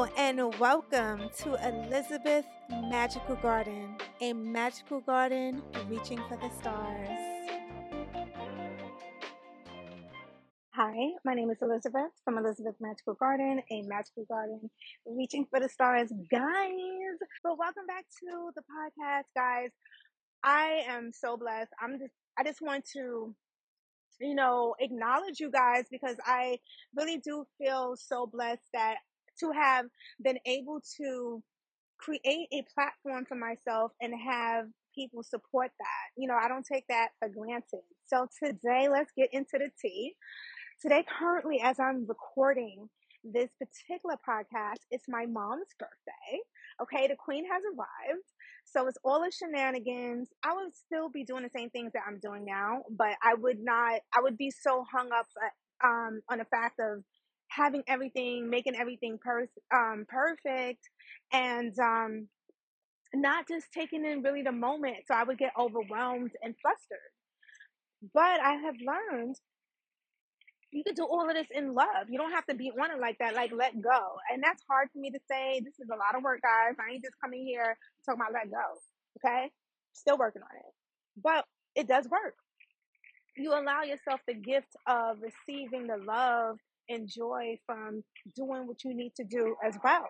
Hello and welcome to Elizabeth Magical Garden, a magical garden reaching for the stars. Hi, my name is Elizabeth from Elizabeth Magical Garden, a magical garden reaching for the stars, guys. But welcome back to the podcast, guys. I am so blessed. I just want to acknowledge you guys because I really do feel so blessed that to have been able to create a platform for myself and have people support that. I don't take that for granted. So today, let's get into the tea. Today, currently, as I'm recording this particular podcast, it's my mom's birthday. Okay, the queen has arrived. So it's all the shenanigans. I would still be doing the same things that I'm doing now, but I would be so hung up on the fact of having everything, making everything perfect, and not just taking in really the moment. So I would get overwhelmed and flustered. But I have learned you can do all of this in love. You don't have to be on it like that, like let go. And that's hard for me to say. This is a lot of work, guys. I ain't just coming here talking about let go. Okay? Still working on it. But it does work. You allow yourself the gift of receiving the love and joy from doing what you need to do as well.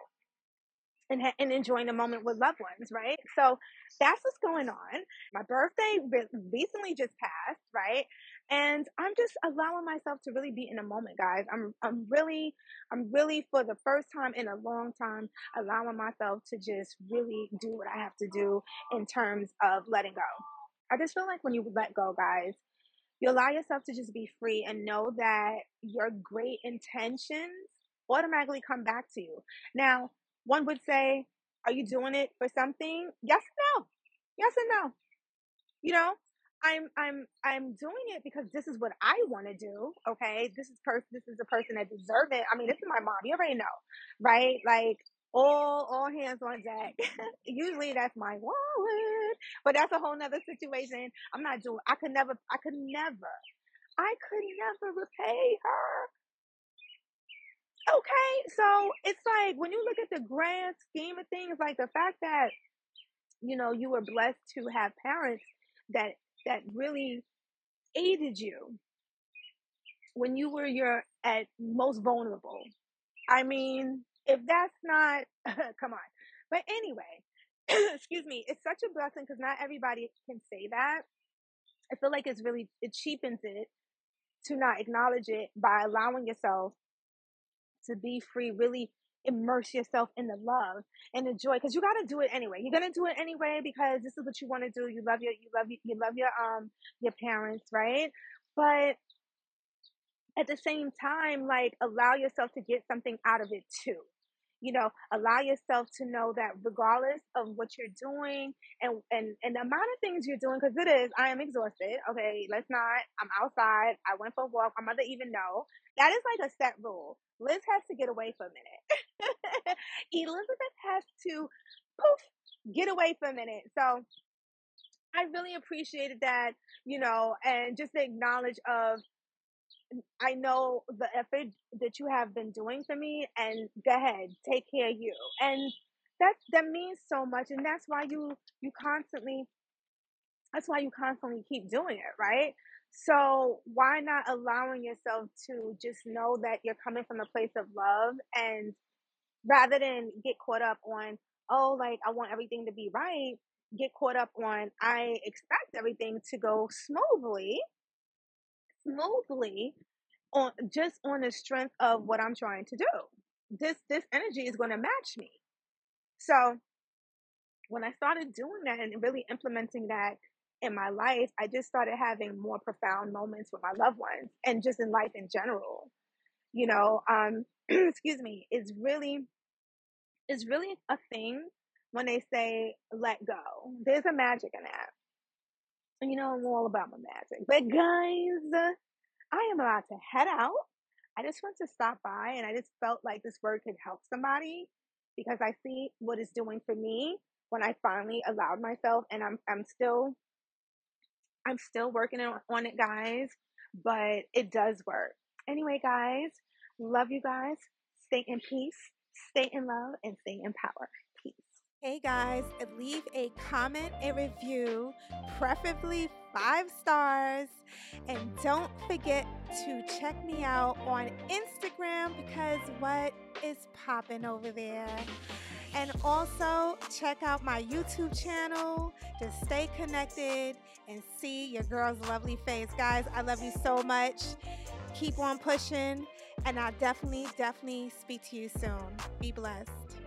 And enjoying the moment with loved ones, right? So that's what's going on. My birthday recently just passed, right? And I'm just allowing myself to really be in the moment, guys. I'm really for the first time in a long time allowing myself to just really do what I have to do in terms of letting go. I just feel like when you let go, guys, you allow yourself to just be free and know that your great intentions automatically come back to you. Now, one would say, are you doing it for something? Yes and no. Yes and no. You know, I'm doing it because this is what I want to do. Okay. This is a person that deserves it. I mean, this is my mom. You already know, right? Like all hands on deck. Usually that's my wallet, but that's a whole nother situation. I could never repay her. Okay, so it's like when you look at the grand scheme of things, like the fact that you were blessed to have parents that really aided you when you were your at most vulnerable. I mean, if that's not come on. But anyway, excuse me, it's such a blessing because not everybody can say that. I feel like it cheapens it to not acknowledge it by allowing yourself to be free, really immerse yourself in the love and the joy because you got to do it anyway. You're going to do it anyway because this is what you want to do. You love your parents, right? But at the same time, like allow yourself to get something out of it too. Allow yourself to know that regardless of what you're doing and the amount of things you're doing, because I am exhausted. Okay, let's not. I'm outside. I went for a walk. My mother even know that is like a set rule. Liz has to get away for a minute. Elizabeth has to poof get away for a minute. So I really appreciated that, and just the acknowledge of I know the effort that you have been doing for me, and go ahead, take care of you. And that means so much, and you constantly that's why you constantly keep doing it, right? So why not allowing yourself to just know that you're coming from a place of love, and rather than get caught up on, oh, like I want everything to be right, get caught up on I expect everything to go smoothly on the strength of what I'm trying to do. This energy is going to match me. So when I started doing that and really implementing that in my life, I just started having more profound moments with my loved ones and just in life in general. Excuse me, it's really a thing when they say let go. There's a magic in that. And I'm all about my magic. But guys, I am about to head out. I just want to stop by and I just felt like this word could help somebody because I see what it's doing for me when I finally allowed myself, and I'm still working on it, guys, but it does work. Anyway, guys, love you guys. Stay in peace. Stay in love and stay in power. Peace. Hey guys, leave a comment, a review, preferably 5 stars. And don't forget to check me out on Instagram because what is popping over there? And also check out my YouTube channel to stay connected and see your girl's lovely face. Guys, I love you so much. Keep on pushing, and I'll definitely speak to you soon. Be blessed.